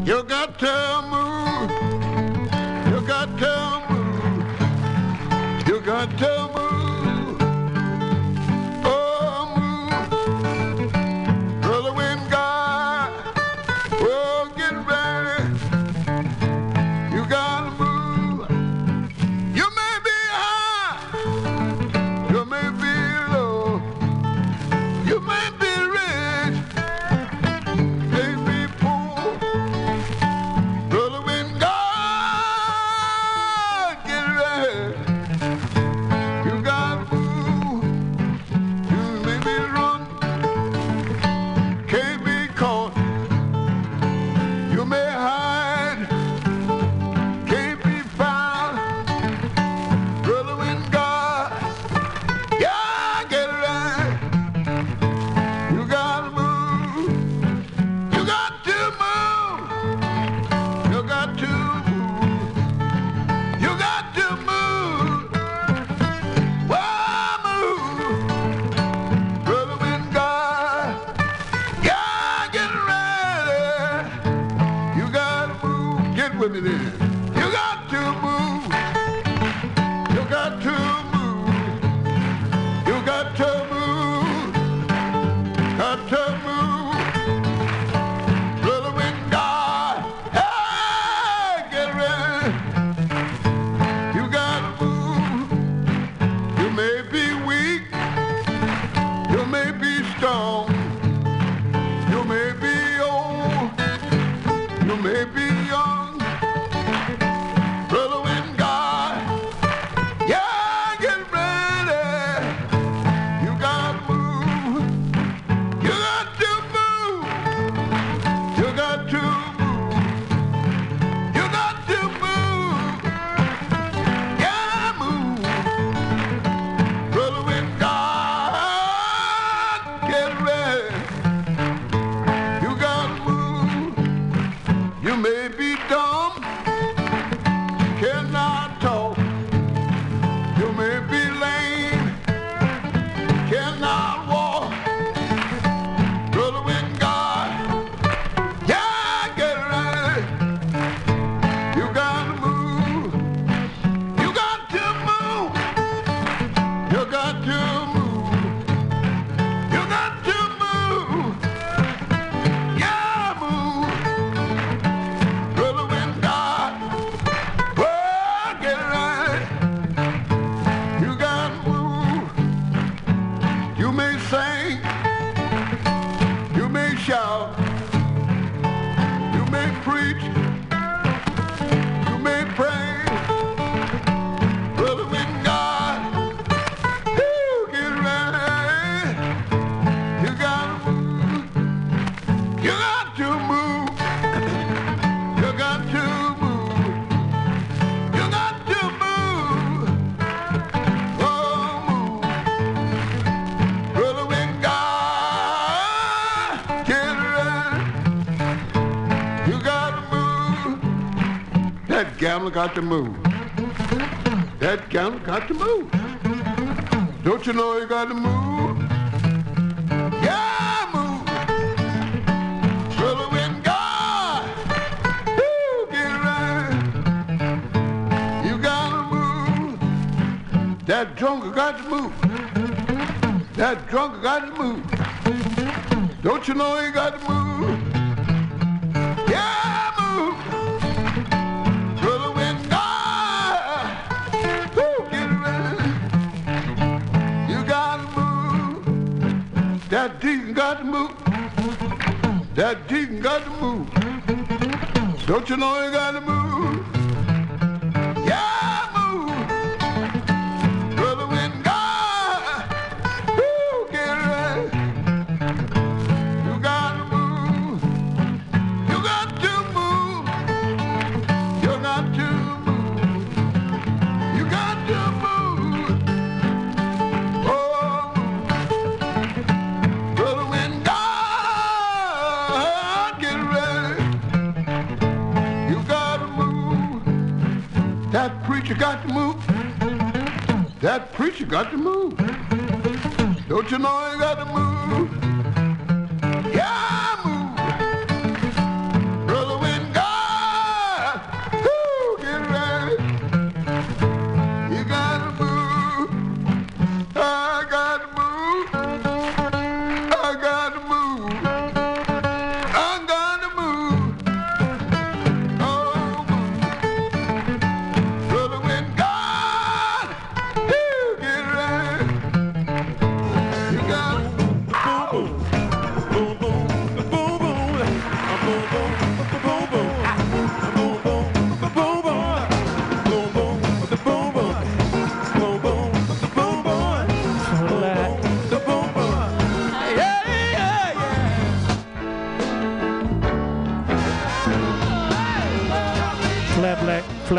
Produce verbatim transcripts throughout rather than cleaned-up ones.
You got to move. You got to move. You got to move. Oh, move. Brother Wingard. Oh, get ready. You gotta move. You may be high. You may be low. You may be rich. May be poor. Brother Wingard, get ready. You gotta move. You may be run. Can't be caught. You may hide. Can't be found. Brother Wingard, yeah, get ready. You gotta move. You got to move. You got to move. You got to move. Why move? Brother Wingard, yeah, get ready. You gotta move. Get with me then. You got to move. You got to move. You got to move. Got to move. Brother Wingard, hey, get ready. You gotta move. You may be weak. You may be strong. You may be old. You may be young. Brother Wingard, yeah, get ready. You gotta move. You got to move. You got to move. You got to move. Yeah, move. Brother Wingard, get ready. You gotta move. You may be dumb. Cannot talk. You may be lame. Cannot walk. Brother Wingard, yeah, get ready. You gotta move. You got to move. You got to move. You got to move. Yeah, move. Brother Wingard, oh, get ready. You gotta move. You may sing. You may shout. You may preach. You may pray. Brother Wingard, woo, get ready. You gotta move. You got to move. You got to move. You got to move. Oh, move. Brother Wingard, get ready. You gotta move. That gambler got to move. That gambler got to move. Don't you know you got to move? Yeah, move. Brother Wingard, woo, get ready. You gotta move. That drunker got to move. That drunker got to move. Don't you know he got to move? Yeah, move. Brother Wingard, woo, get ready. You gotta move. That deacon got to move. That deacon got to move. Don't you know he got to move? Yeah, move. Brother Wingard, woo, get ready. You gotta move. You got to move. You got to move. You got to move. Oh, Brother Wingard, get ready. You gotta move. That preacher got to move. That preacher got to move. Don't you know he got to move? Yeah, move. Brother Wingard.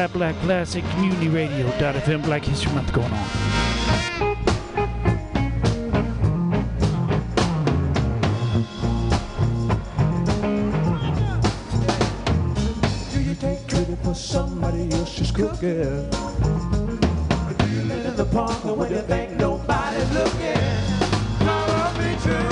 Black Black Classic Community Radio dot F M. Black History Month going on. Do you take credit for somebody else's cooking? Do you live in the park when you think nobody's looking? Love me too.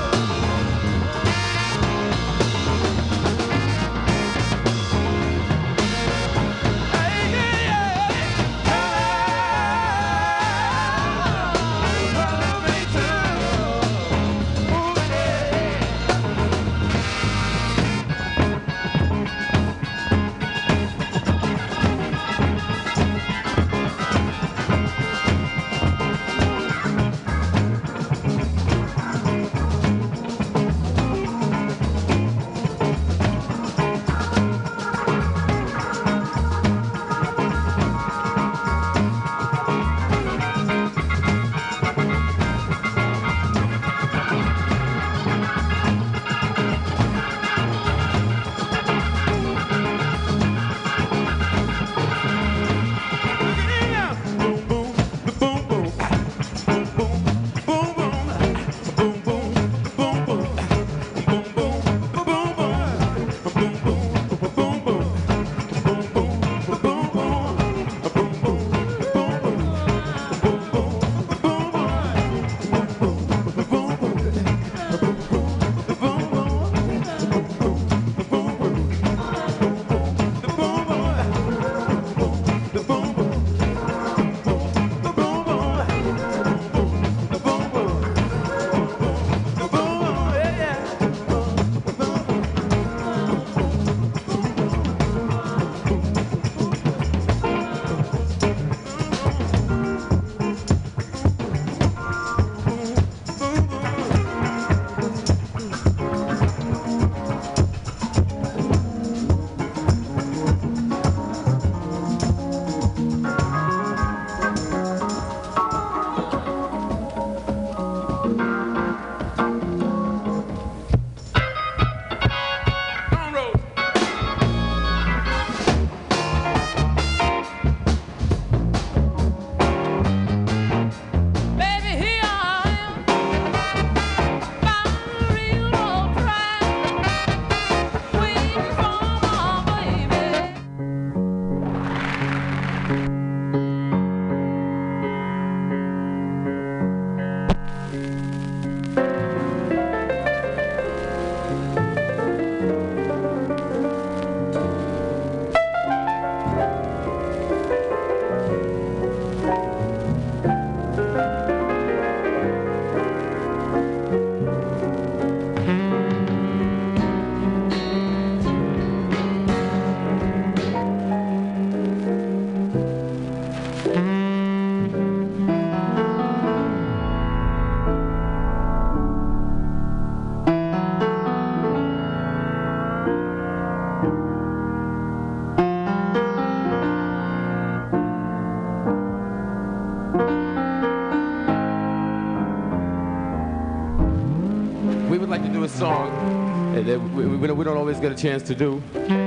Song and that we, we, we don't always get a chance to do.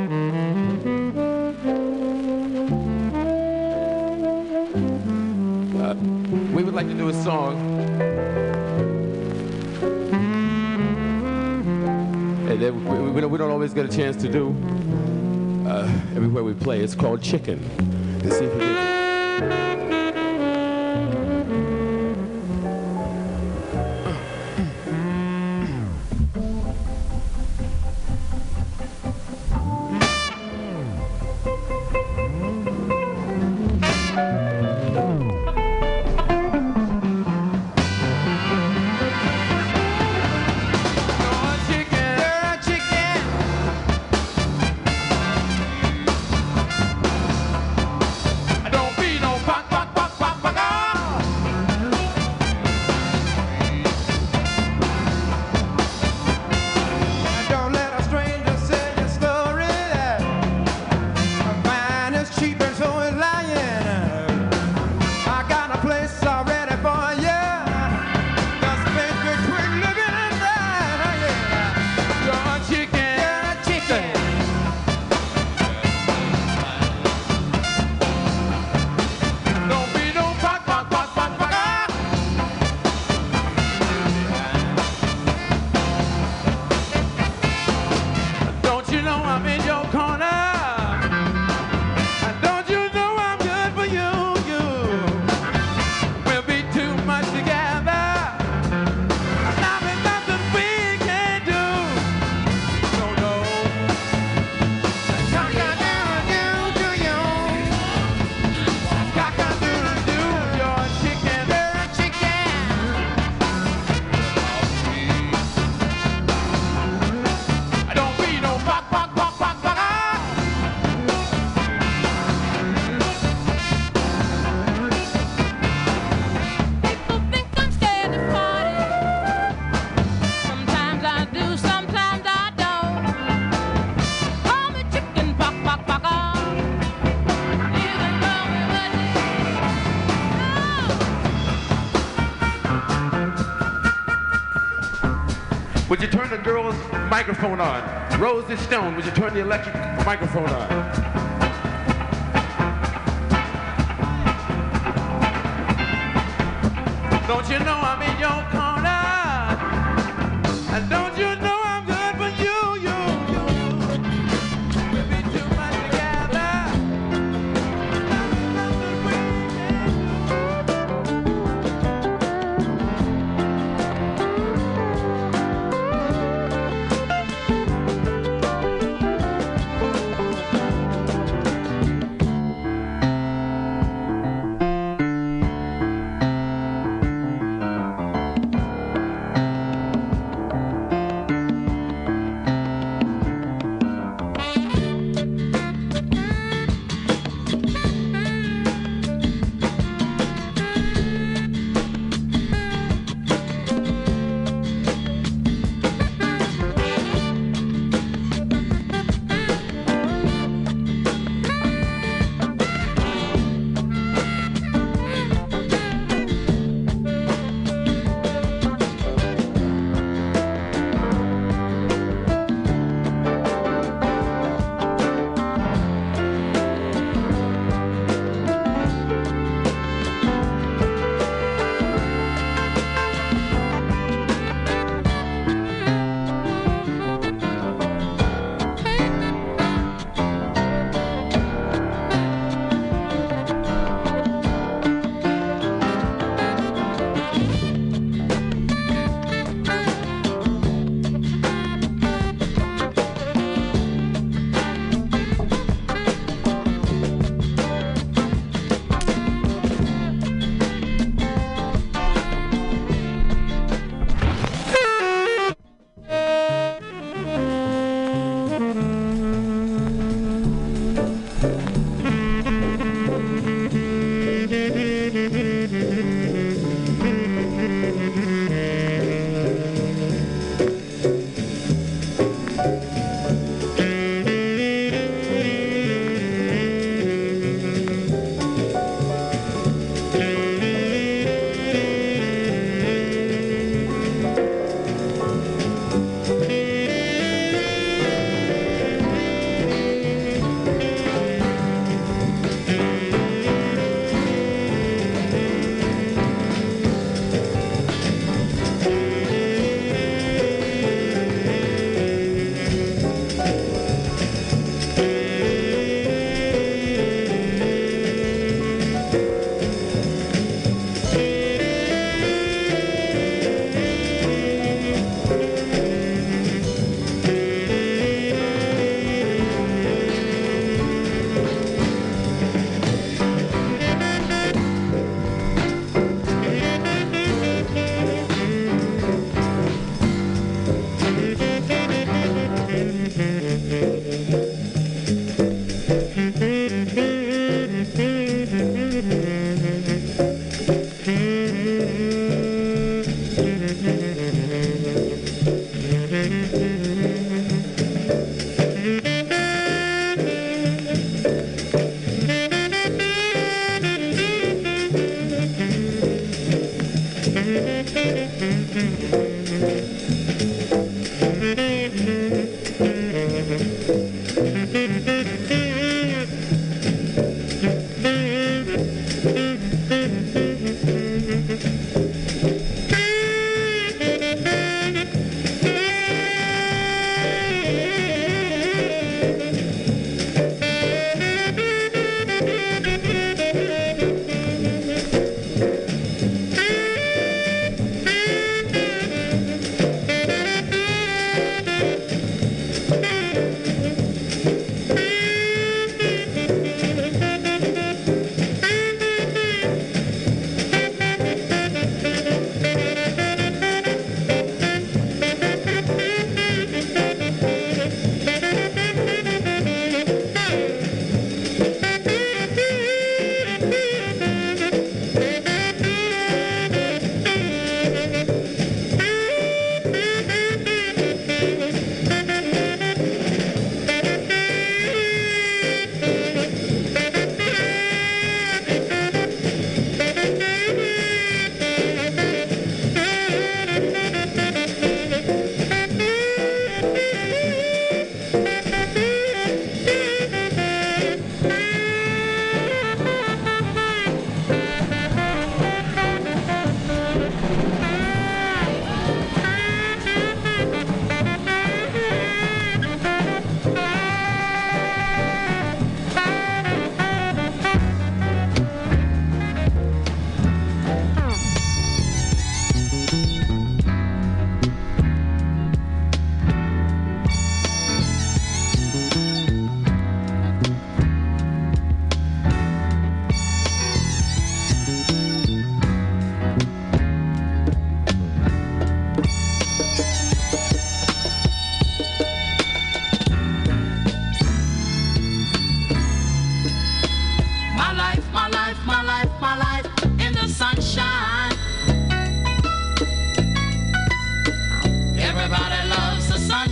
Uh, we would like to do a song and that we, we, we don't always get a chance to do uh, everywhere we play. It's called Chicken. Let's see if you dig it. Don't be no punk, punk. Would you turn the girl's microphone on? Rosie Stone, would you turn the electric microphone on? Don't you know I'm in your corner? And don't you know I'm good for you, you, you, you? We'll be too much together.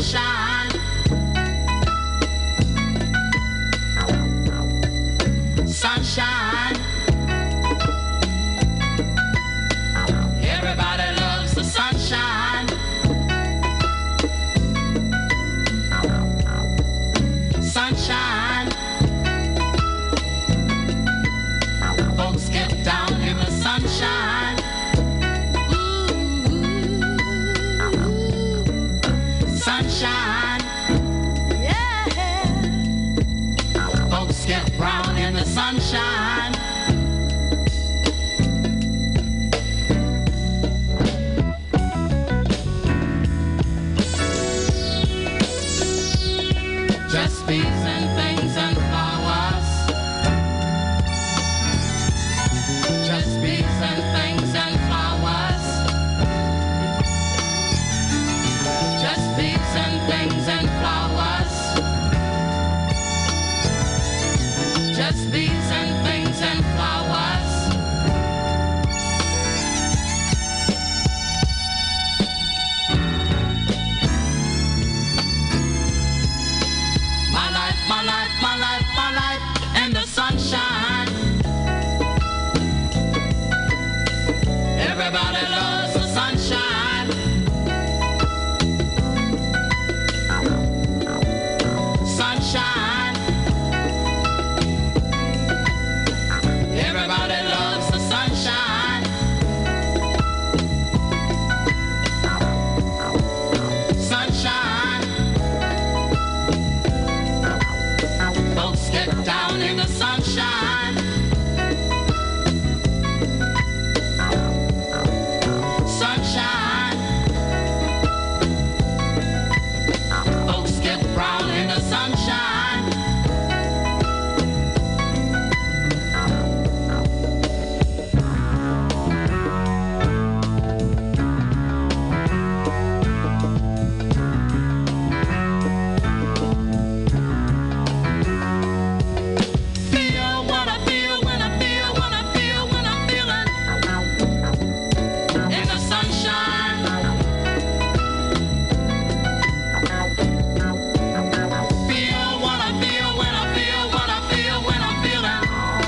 sunshine. Sunshine. Everybody loves the sunshine. Sunshine. Folks get down in the sunshine. Sunshine, yeah. Folks get brown in the sunshine. Just bees and things and flowers. Just bees and things and flowers. Just bees and things and flowers. Just bees and things and flowers. My life, my life, my life, my life in the sunshine. Everybody loves the sunshine. Sunshine. Everybody loves the sunshine. Sunshine. Folks get down in the sunshine. Sunshine. Folks get brown in the sunshine. Feel what I feel when I feel what I feel when I'm feeling in the sunshine. Feel what I feel when I feel what I feel when I'm feeling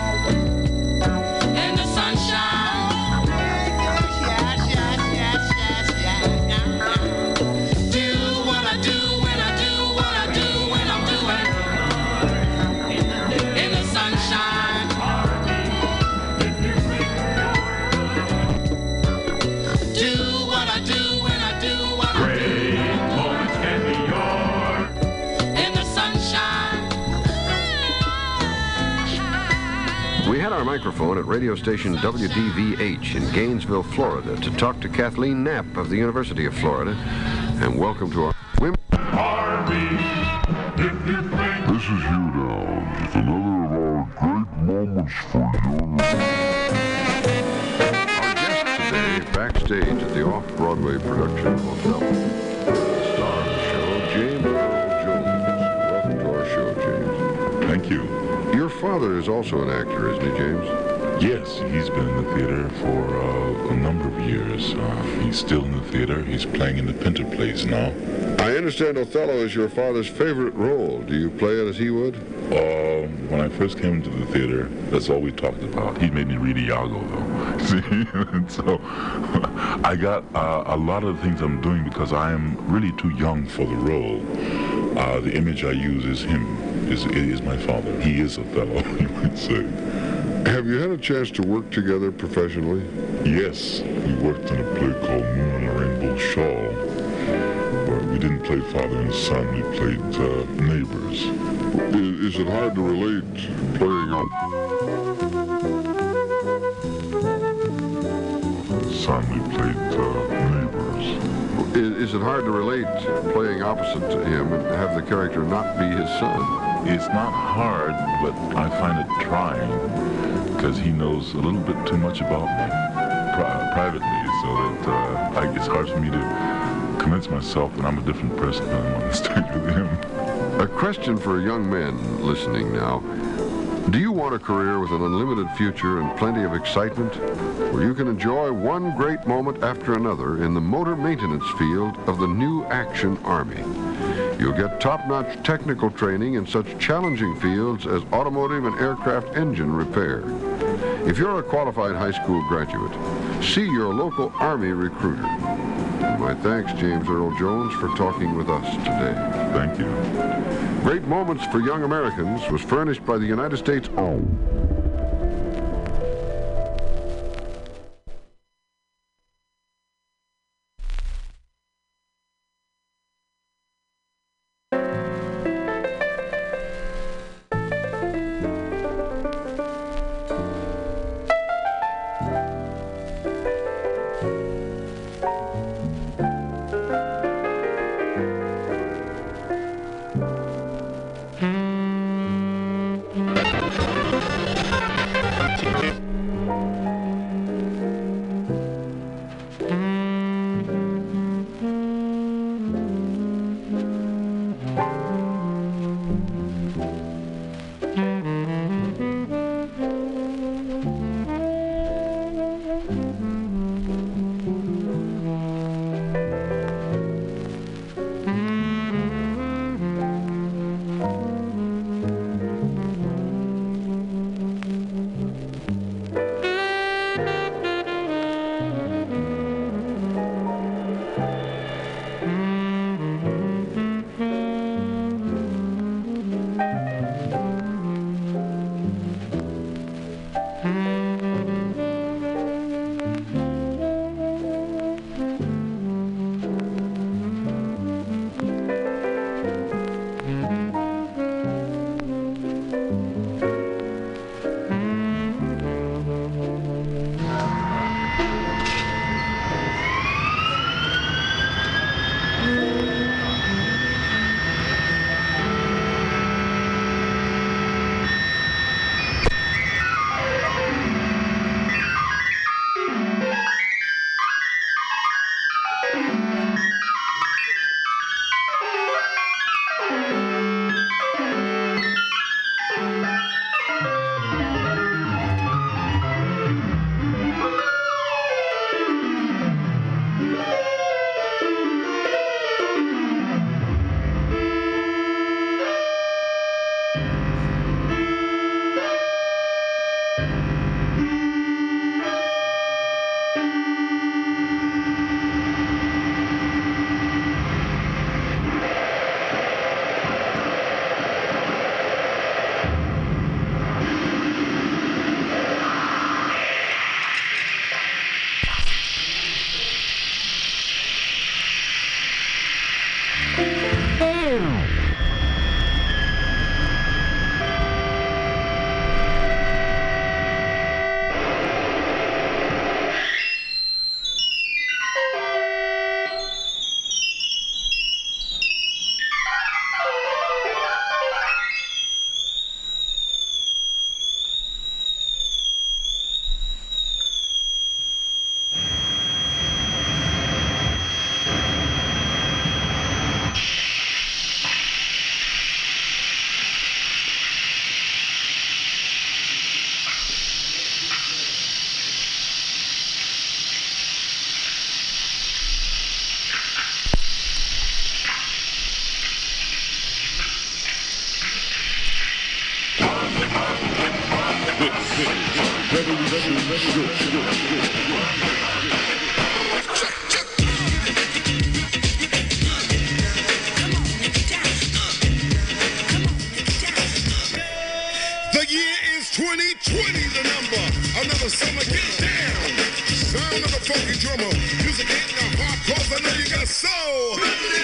in the sunshine. Yes, yes, yes, yes, yes, yes. Do what I do when I do what I do when I'm doing in the sunshine. Do what I do when I do what I do Moments can be yours. in the sunshine. We had our microphone at radio station W D V H in Gainesville, Florida, to talk to Kathleen Knapp of the University of Florida. And welcome to our women. Harvey, if you think This is Hugh Downs with another of our great moments for young. Our guest today, backstage at the off-Broadway production of Othello. The star of the show, James Earl Jones. Welcome to our show, James. Thank you. Your father is also an actor, isn't he, James? Yes, he's been in the theater for uh, a number of years. Uh, he's still in the theater. He's playing in the Pinter plays now. I understand Othello is your father's favorite role. Do you play it as he would? Uh, when I first came into the theater, that's all we talked about. He made me read Iago, though. See, and so I got uh, a lot of the things I'm doing because I am really too young for the role. Uh, the image I use is him, is is my father. He is Othello, you might say. Have you had a chance to work together professionally? Yes, we worked on a play called Moon on a Rainbow Shawl. But we didn't play father and son, we played uh, neighbors. Is, is it hard to relate playing on Son, we played uh, neighbors. is, is it hard to relate playing opposite to him and have the character not be his son? It's not hard, but I find it trying because he knows a little bit too much about me pri privately, so that uh, I, it's hard for me to convince myself that I'm a different person when I'm on the stage with him. A question for young men listening now. Do you want a career with an unlimited future and plenty of excitement, where you can enjoy one great moment after another in the motor maintenance field of the new Action Army? You'll get top-notch technical training in such challenging fields as automotive and aircraft engine repair. If you're a qualified high school graduate, see your local Army recruiter. And my thanks, James Earl Jones, for talking with us today. Thank you. Great Moments for Young Americans was furnished by the United States Army. The year is twenty twenty, the number. Another summer, get down. Sound of the funky drummer. Music ain't no hard, cause I know you got soul.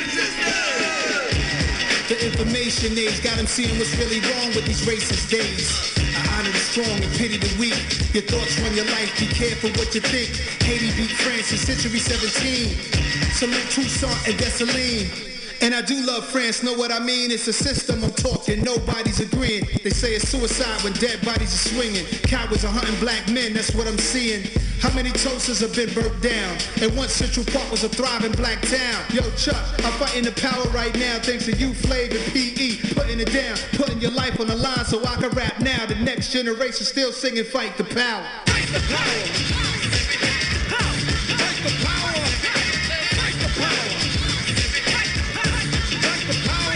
The information age got them seeing what's really wrong with these racist days. I honor the strong and pity the weak. Your thoughts run your life, be careful what you think. Haiti beat France in century seventeen. Salute Toussaint and Dessalines. And I do love France, know what I mean? It's a system I'm talking, nobody's agreeing. They say it's suicide when dead bodies are swinging. Cowards are hunting black men, that's what I'm seeing. How many toasters have been burnt down? And once Central Park was a thriving black town. Yo, Chuck, I'm fighting the power right now thanks to you, Flav and P E. Putting it down, putting your life on the line so I can rap now. The next generation still singing Fight the Power. Fight the power. Fight the power. Fight the power. Fight the power.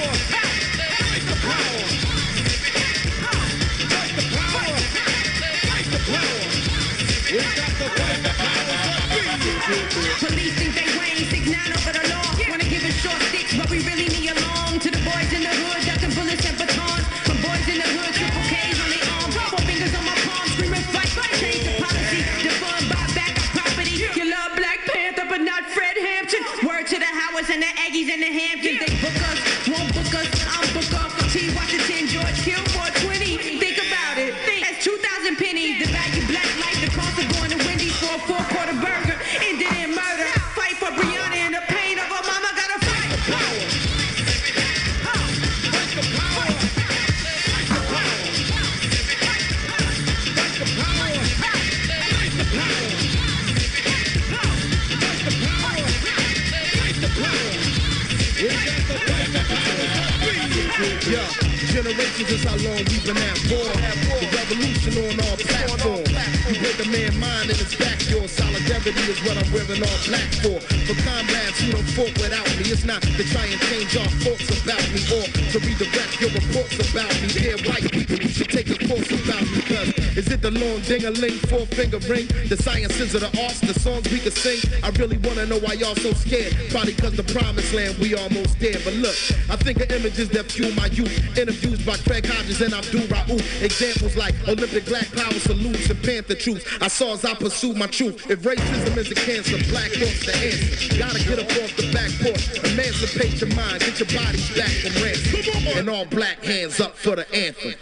we really need alarm to the boys in the hood, ducking bullets and batons. From boys in the hood, triple K's on their arms, four fingers on my palm, screaming fight, fight, change the policy, defund, buy back our property. You love Black Panther, but not Fred Hampton. Word to the Howards and the Aggies and the Hamptons. They book us, won't book us, I'm book off. T. Washington, George Hill, four twenty. Think about it. That's two thousand pennies. The value black life, the cost of going to Wendy's for a four-quarter burger. Ended in murder. Fight for Brianna and the pain of her mama. Gotta fight for power. Fight for power. Fight for power. Fight for power. Fight for power. Fight for power. Fight for power. We got to fight for power. Yeah, generations is how long we've been at war. The revolution on our platform. You break a man's mind and it's back yours. Solidarity is what I'm wearing all black for. For comrades who don't fought without me, it's not to try and change our thoughts about me or to redirect your reports about me. Dear white people, you should take a course about me. Cause is it the long ding-a-ling, four-finger ring? The sciences of the arts, the songs we can sing? I really wanna know why y'all so scared. Probably cause the promised land we almost there. But look, I think of images that fuel my youth. Interviews by Craig Hodges and Abdul Raouf. Examples like Olympic black power salutes and Panther truths. I saw as I pursued my truth. If racism is a cancer, black thoughts the answer. Gotta get up off the back porch. Emancipate your mind. Get your bodies back from ransom. And all black hands up for the anthem.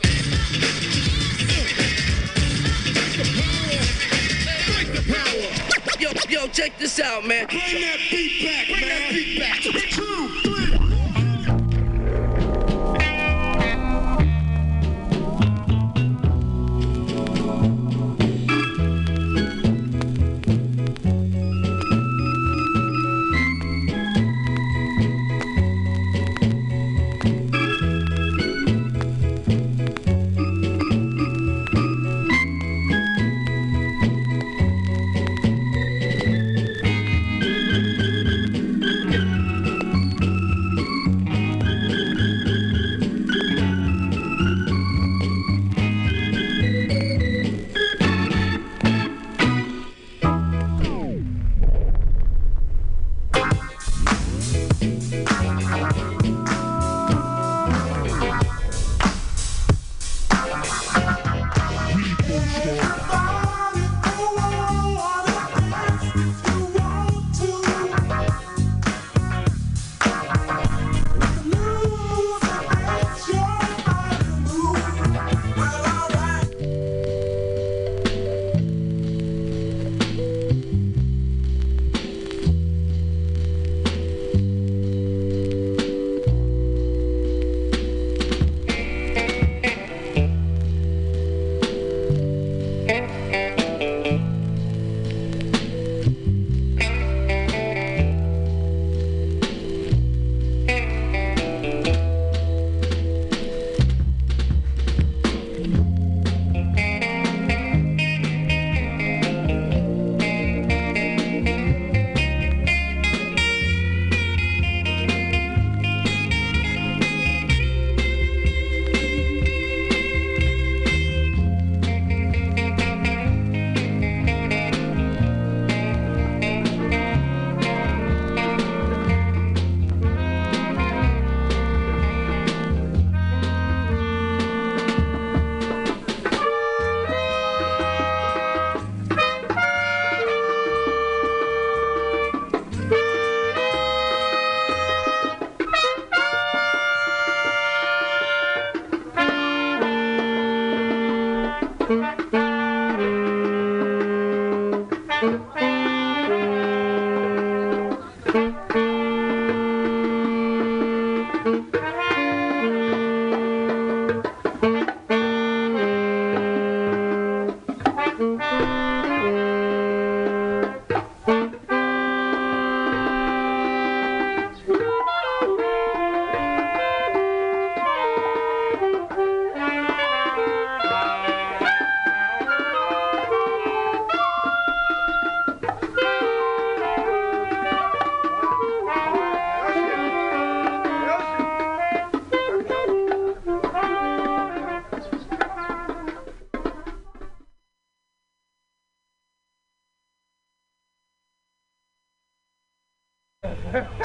Yo, yo, check this out, man. Bring that beat back, Bring man. that beat back. Two, three.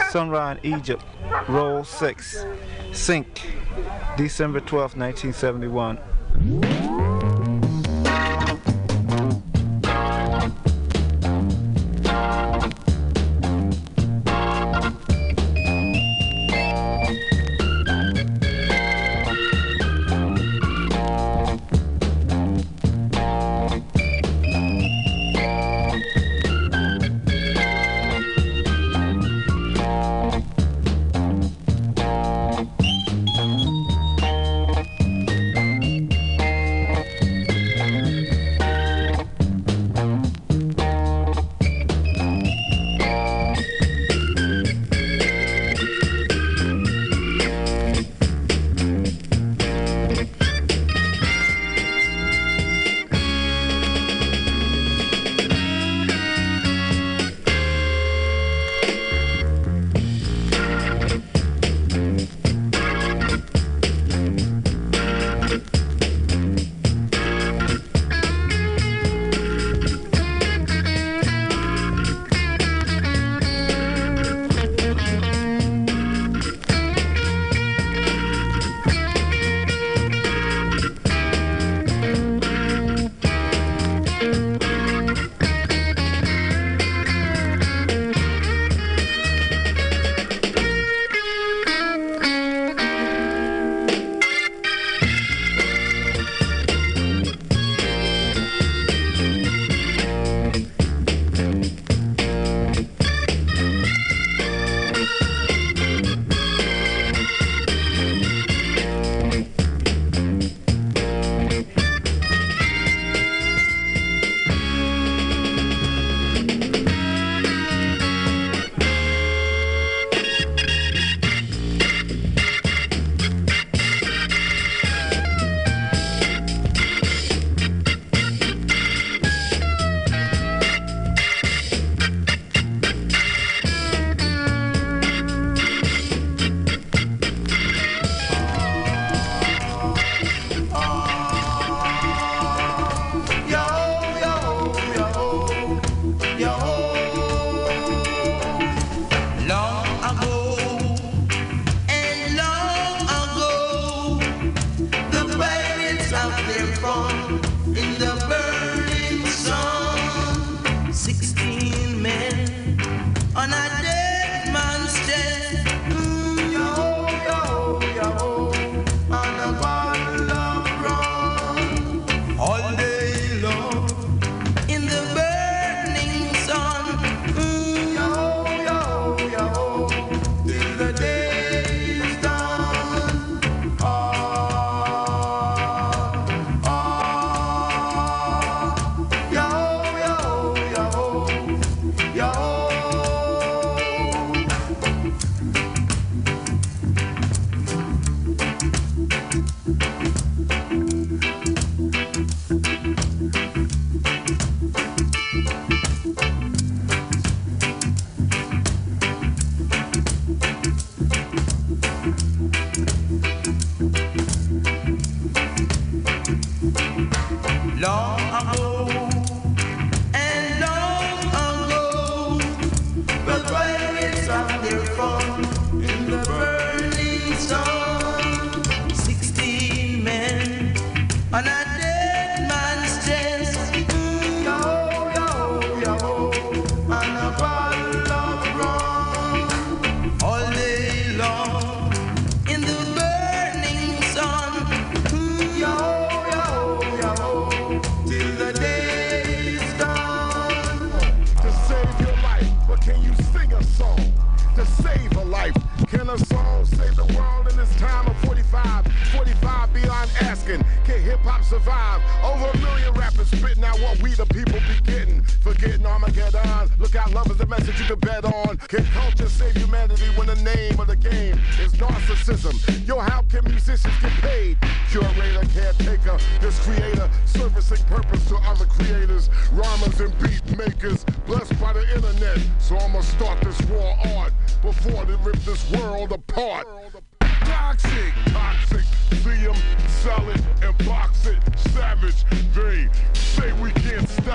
Sunrise, Egypt, Roll six, Sync, December twelfth, nineteen seventy-one.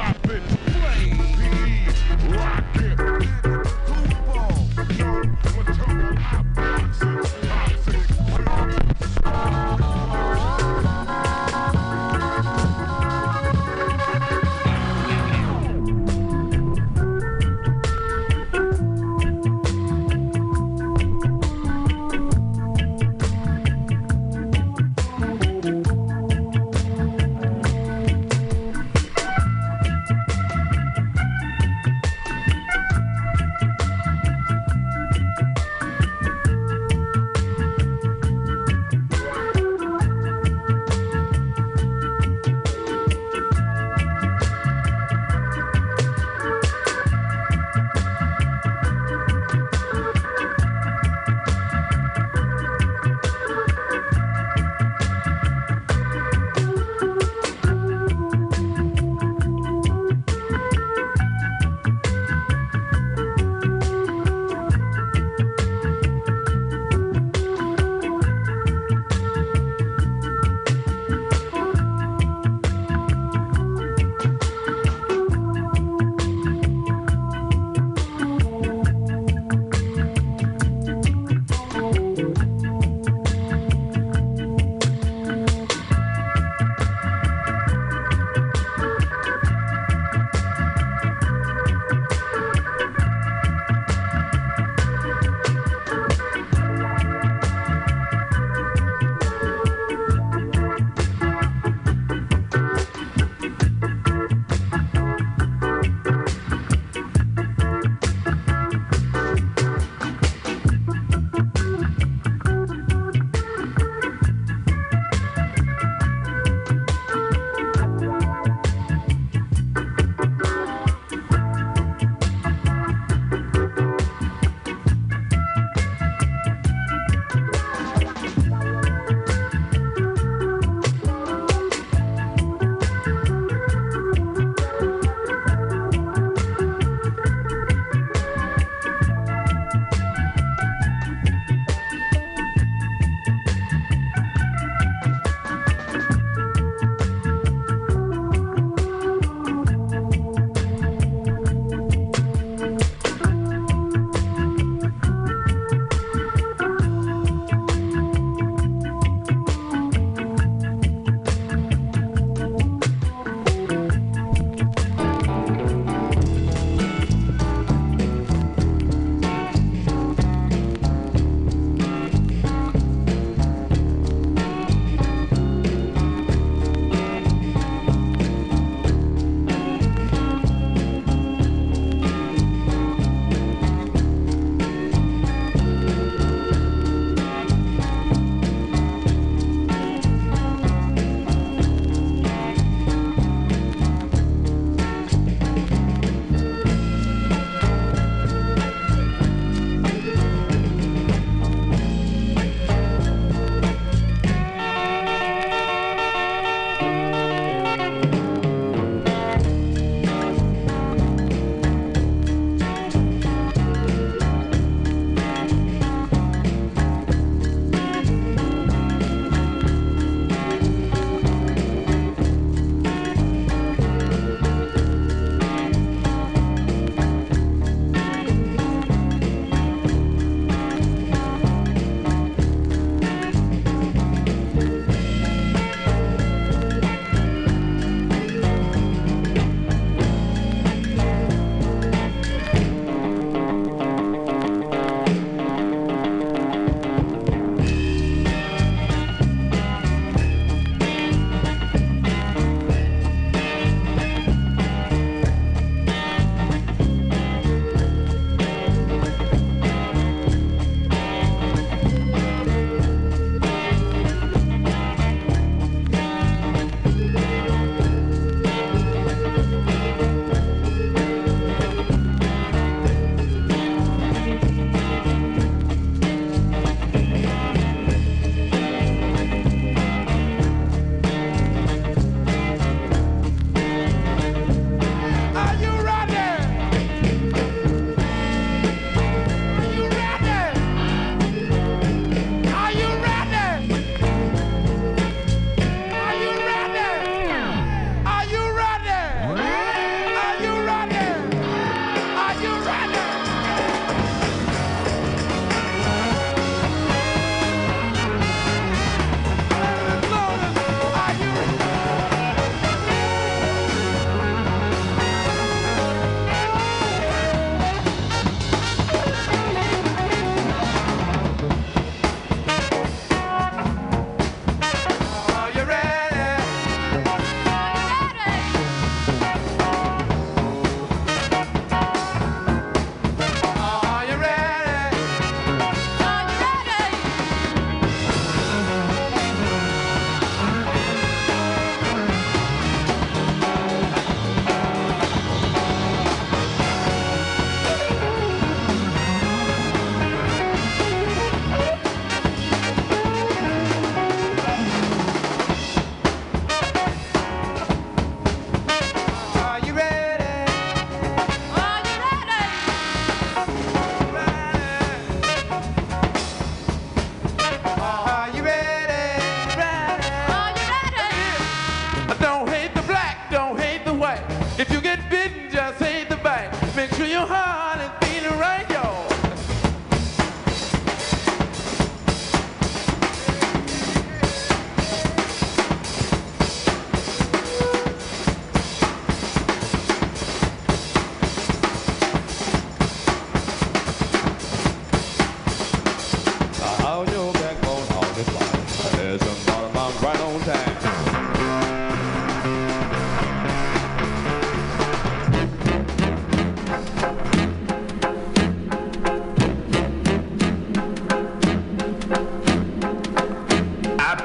Rock it. Cool ball. Yo,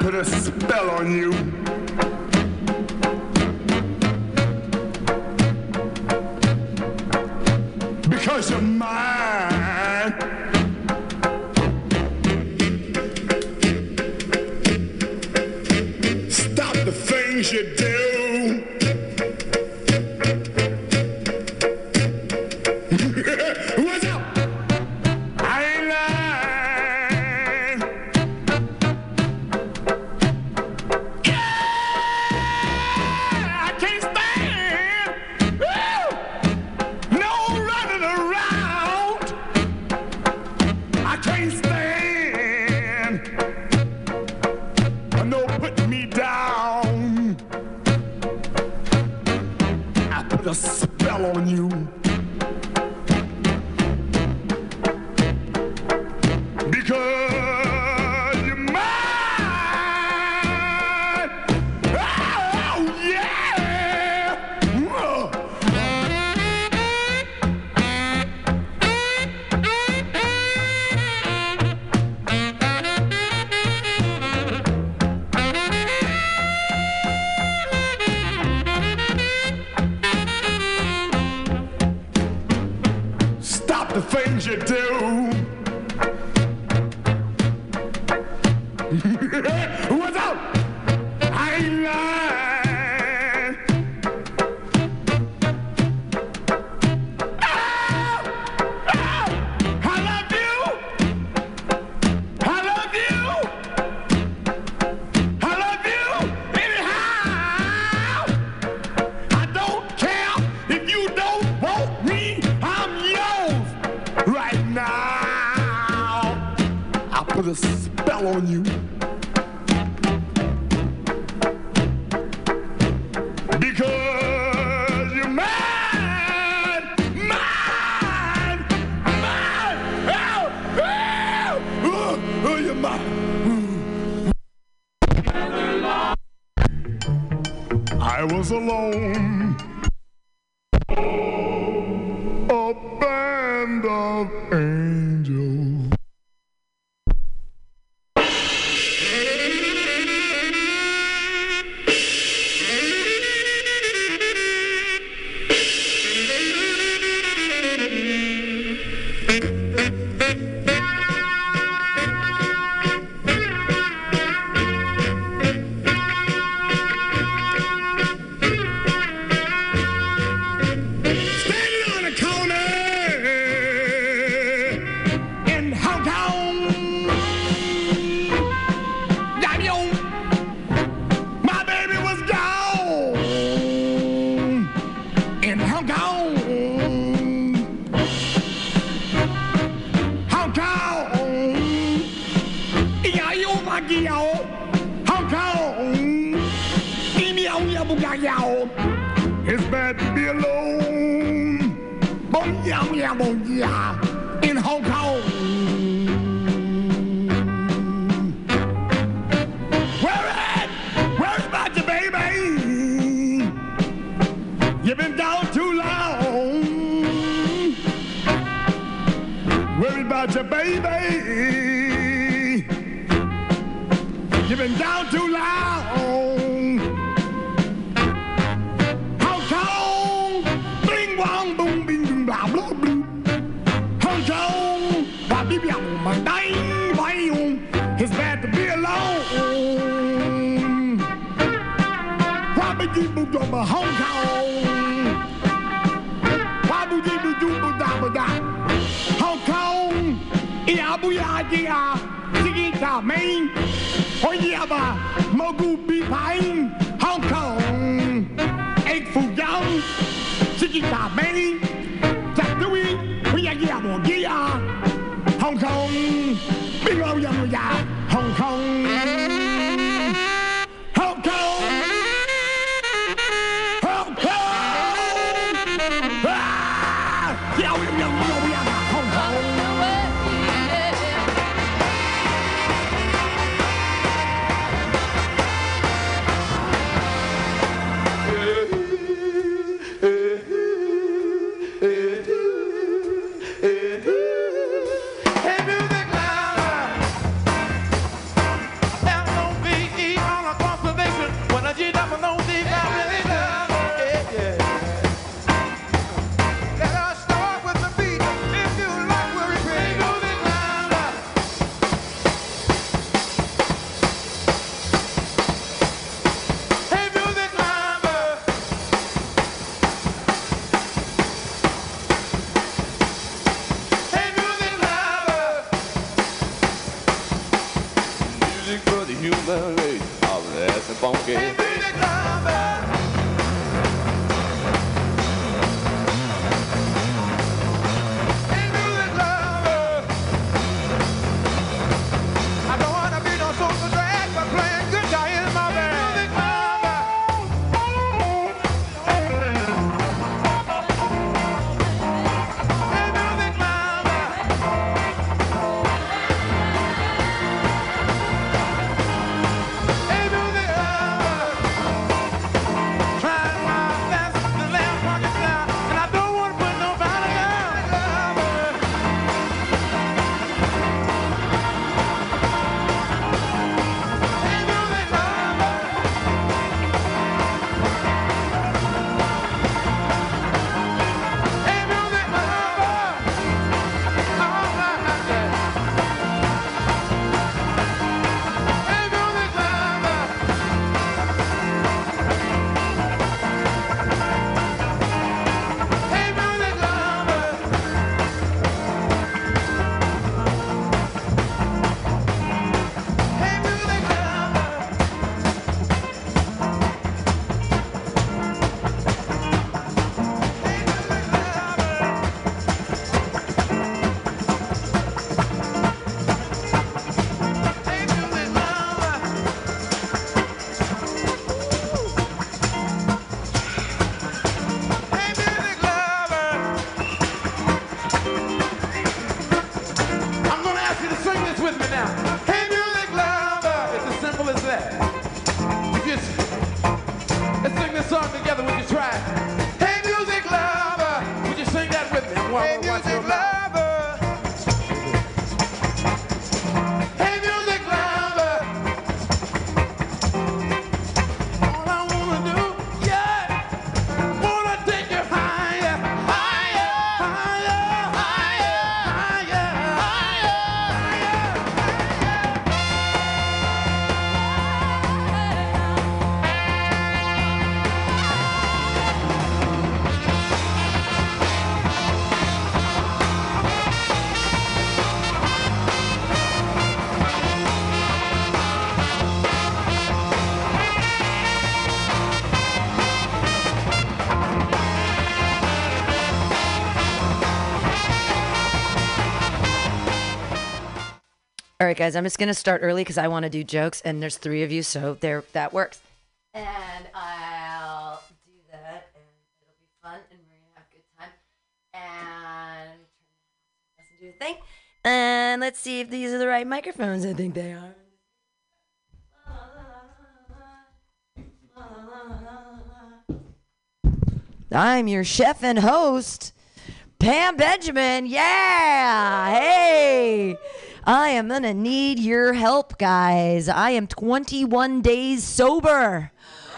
put a spell on you. Because you're mine. Stop the things you do. What's up? I ain't lying. Yeah, I can't stand. Woo! No running around. I can't stand. No putting me down. I put a spell on you. Because you're mine. Oh, yeah. Whoa. Stop the things you do. What's up? I ain't lying. Oh, oh, I love you. I love you. I love you. Anyhow, I don't care if you don't want me. I'm yours right now. I put a spell on you. Because you're mine, mine, mine. Oh, oh, oh, oh, you're mine. I was alone. A band of angels. It's bad to be alone. Bon yeah, yeah, bon yeah, in Hong Kong. Where at? Where's about you, baby? You've been down too long. Worry about you, baby. You've been down too long. It's bad to be alone. Why be you do over Hong Kong? Why be you do over da da Hong Kong? Yeah, booyah, yeah, singing to me. Oh yeah, but Mogu be fine. Hong Kong, egg food young, singing to me. That do we? We are yeah, bon yeah. Hong Kong, big old young yeah, Hong Kong, Hong Kong, Hong Kong, ah, yeah, we are young, we are Hong Kong. music for the human race. Oh, that's a funky. Hey, music lover. Hey, music lover. I don't wanna be no social drag, but playing guitar is my band. Music lover. Hey, music lover. Hey, music lover. Trying my best to lay a pocket down, and I don't want to put nobody down. Lover. Hey, music lover. Hey, music lover. All right, yeah. Hey, music lover. Hey, music lover. Hey, music lover. Hey, music lover. Hey, music lover. I'm gonna ask you to sing this with me now. Hey, music lover. It's as simple as that. You just let's sing this song together. Would you try? Hey, music lover. Would you sing that with me? Hey, music lover. Hey, music lover. All I wanna do, yeah, wanna take you higher, higher, higher, higher, higher, higher, All right, guys, I'm just going to start early because I want to do jokes, and there's three of you, so there that works. And I'll do that, and it'll be fun, and we're going to have a good time. And listen to the thing. And let's see if these are the right microphones. I think they are. I'm your chef and host, Pam Benjamin. Yeah. Hey. I am going to need your help, guys. I am twenty-one days sober.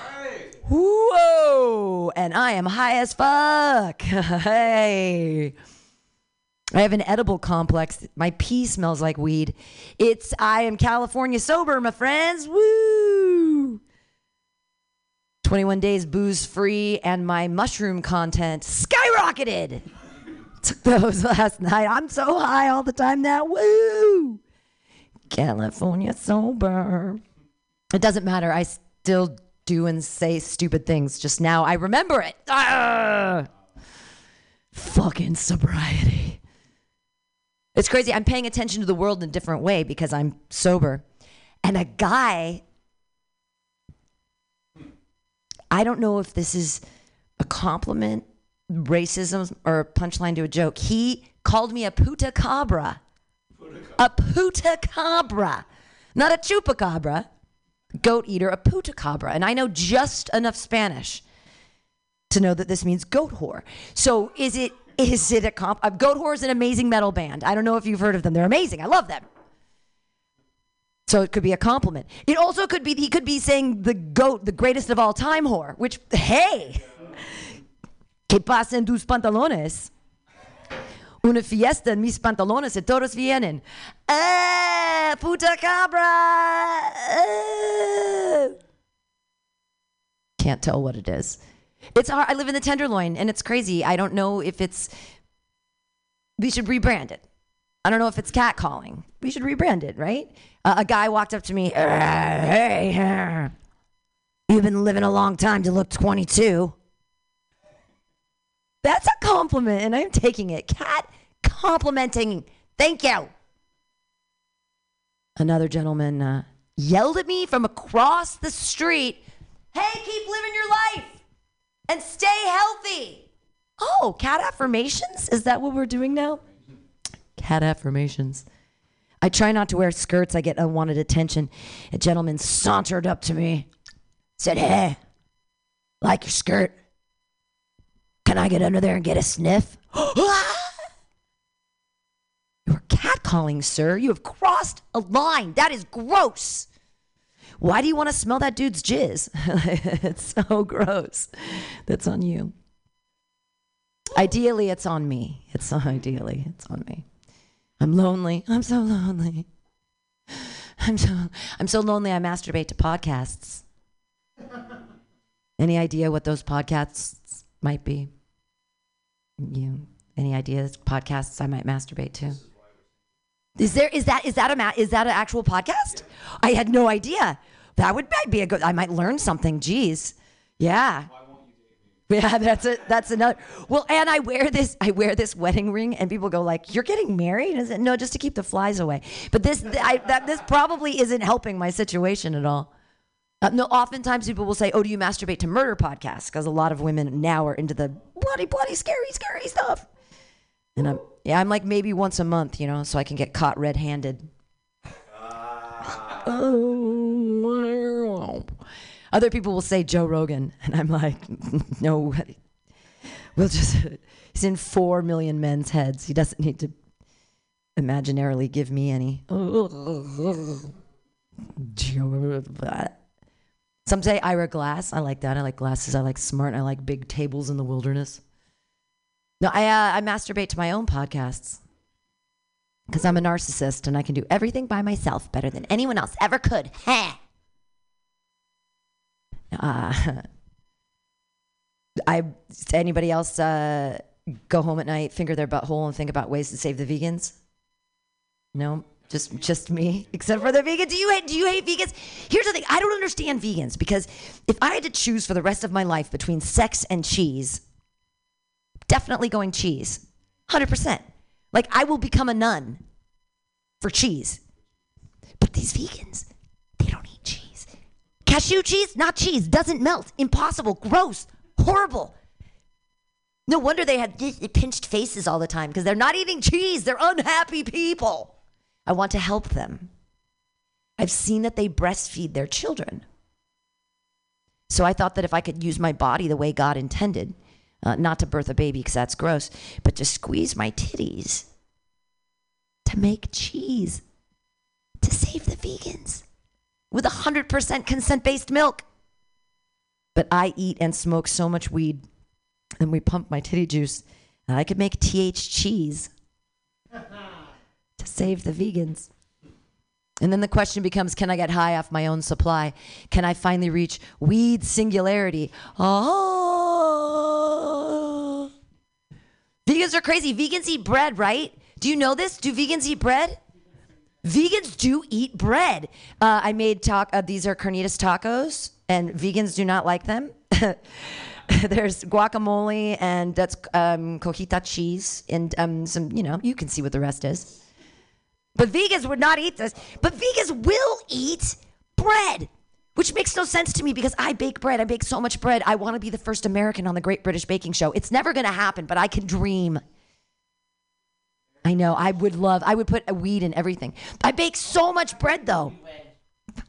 Whoa. And I am high as fuck. Hey. I have an edible complex. My pee smells like weed. It's I am California sober, my friends. Woo. twenty-one days booze free, and my mushroom content skyrocketed. Took those last night. I'm so high all the time now. Woo! California sober. It doesn't matter. I still do and say stupid things. Just now I remember it. Ah! Fucking sobriety. It's crazy. I'm paying attention to the world in a different way because I'm sober. And a guy, I don't know if this is a compliment, racism, or a punchline to a joke. He called me a puta cabra. A puta cabra. Not a chupacabra. Goat eater, a puta cabra. And I know just enough Spanish to know that this means goat whore. So is it is it a comp? Uh, goat whore is an amazing metal band. I don't know if you've heard of them. They're amazing. I love them. So it could be a compliment. It also could be, he could be saying the goat, the greatest of all time whore, which, hey, ¿qué pasa en tus pantalones? Una fiesta en mis pantalones y todos vienen. Eh, puta cabra. Eh. Can't tell what it is. It's hard. I live in the Tenderloin, and it's crazy. I don't know if it's, we should rebrand it. I don't know if it's catcalling. We should rebrand it, right? Uh, a guy walked up to me. Hey, you've been living a long time to look twenty-two. That's a compliment, and I'm taking it. Cat complimenting. Thank you. Another gentleman uh, yelled at me from across the street. Hey, keep living your life and stay healthy. Oh, cat affirmations? Is that what we're doing now? Cat affirmations. I try not to wear skirts. I get unwanted attention. A gentleman sauntered up to me, said, hey, like your skirt. Can I get under there and get a sniff? You're catcalling, sir. You have crossed a line. That is gross. Why do you want to smell that dude's jizz? It's so gross. That's on you. Ideally, it's on me. It's ideally, it's on me. I'm lonely. I'm so lonely. I'm so I'm so lonely I masturbate to podcasts. Any idea what those podcasts might be? You any ideas? Podcasts I might masturbate to? Is there is that is that a ma- is that an actual podcast? I had no idea. That would might be a good. I might learn something. Jeez, yeah. Yeah, that's a that's another. Well, and I wear this I wear this wedding ring, and people go like, "You're getting married?" Is it no, just to keep the flies away? But this I, that this probably isn't helping my situation at all. Uh, no, oftentimes people will say, "Oh, do you masturbate to murder podcasts?" Because a lot of women now are into the bloody, bloody, scary, scary stuff. And I'm yeah, I'm like maybe once a month, you know, so I can get caught red-handed. Oh. Other people will say Joe Rogan, and I'm like, no, we'll just, he's in four million men's heads. He doesn't need to imaginarily give me any. Some say Ira Glass. I like that. I like glasses. I like smart. I like big tables in the wilderness. No, I, uh, I masturbate to my own podcasts because I'm a narcissist, and I can do everything by myself better than anyone else ever could. Heh. Uh, I anybody else uh, go home at night, finger their butthole, and think about ways to save the vegans? No, just just me. Except for the vegans. Do you hate? Do you hate vegans? Here's the thing. I don't understand vegans because if I had to choose for the rest of my life between sex and cheese, definitely going cheese, one hundred percent. Like I will become a nun for cheese. But these vegans, they don't eat cheese. Cashew cheese, not cheese, doesn't melt, impossible, gross, horrible. No wonder they have pinched faces all the time because they're not eating cheese. They're unhappy people. I want to help them. I've seen that they breastfeed their children. So I thought that if I could use my body the way God intended, uh, not to birth a baby because that's gross, but to squeeze my titties to make cheese to save the vegans. With one hundred percent consent-based milk. But I eat and smoke so much weed, and we pump my titty juice, and I could make T H cheese to save the vegans. And then the question becomes, can I get high off my own supply? Can I finally reach weed singularity? Oh. Vegans are crazy. Vegans eat bread, right? Do you know this? Do vegans eat bread? Vegans do eat bread. Uh, I made talk. Uh, these are carnitas tacos, and vegans do not like them. There's guacamole, and that's um, cojita cheese, and um, some. You know, you can see what the rest is. But vegans would not eat this. But vegans will eat bread, which makes no sense to me because I bake bread. I bake so much bread. I want to be the first American on the Great British Baking Show. It's never going to happen, but I can dream. I know. I would love, I would put a weed in everything. I bake so much bread, though.